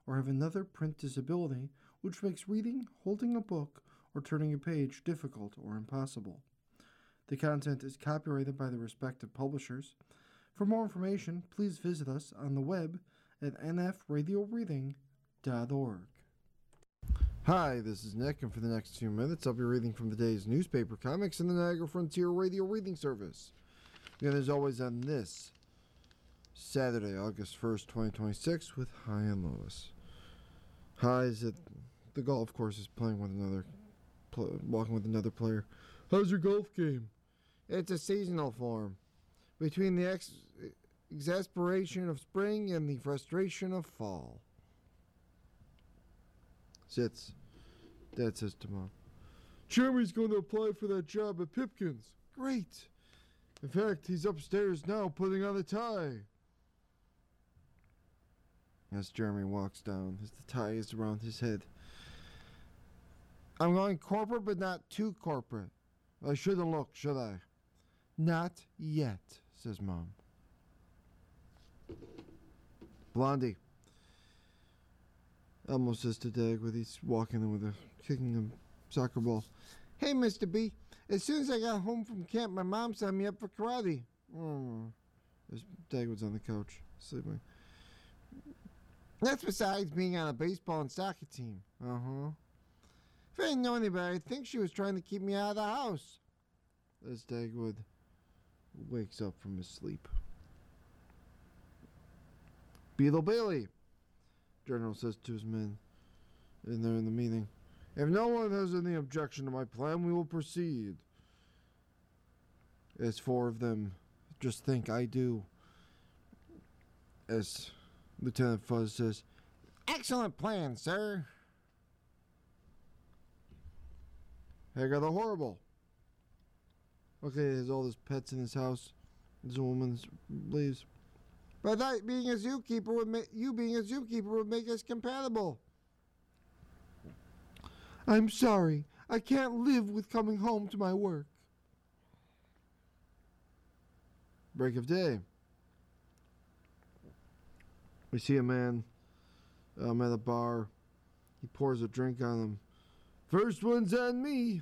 or have another print disability which makes reading, holding a book, or turning a page difficult or impossible. The content is copyrighted by the respective publishers. For more information, please visit us on the web at nfradioreading.org. Hi, this is Nick, and for the next few minutes, I'll be reading from the day's newspaper comics in the Niagara Frontier Radio Reading Service. And as always on this Saturday, August 1st, 2026, with Hi and Lois. Hi is at the golf course is playing with walking with another player. How's your golf game? It's a seasonal form. Between the exasperation of spring and the frustration of fall. Sits. Dad says to Mom, Jeremy's going to apply for that job at Pipkins. Great. In fact, he's upstairs now putting on a tie. As Jeremy walks down, as the tie is around his head. I'm going corporate, but not too corporate. I shouldn't look, should I? Not yet, says Mom. Blondie. Elmo says to Dag when he's walking in with kicking a soccer ball. Hey, Mr. B, as soon as I got home from camp, my mom signed me up for karate. Dag was on the couch, sleeping. That's besides being on a baseball and soccer team. Uh-huh. If I didn't know anybody, I'd think she was trying to keep me out of the house. As Dagwood wakes up from his sleep. Beetle Bailey, General says to his men, and they're in the meeting. If no one has any objection to my plan, we will proceed. As four of them just think I do. As Lieutenant Fuzz says, excellent plan, sir. Hagar the Horrible. Okay, he has all his pets in his house. This woman leaves. But I thought being a zookeeper would make us compatible. I'm sorry. I can't live with coming home to my work. Break of day. We see a man at a bar. He pours a drink on him. First one's on me.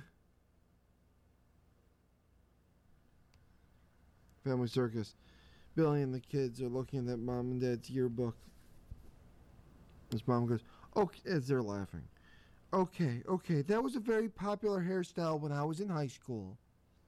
Family circus. Billy and the kids are looking at Mom and Dad's yearbook. His mom goes, okay, as they're laughing. Okay, that was a very popular hairstyle when I was in high school.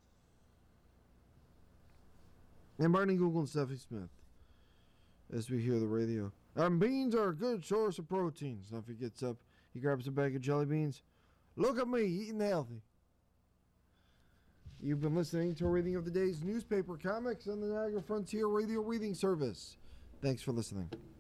And Barney Google and Steffi Smith. As we hear the radio. Beans are a good source of protein. Snuffy gets up. He grabs a bag of jelly beans. Look at me, eating healthy. You've been listening to a reading of the day's newspaper comics on the Niagara Frontier Radio Reading Service. Thanks for listening.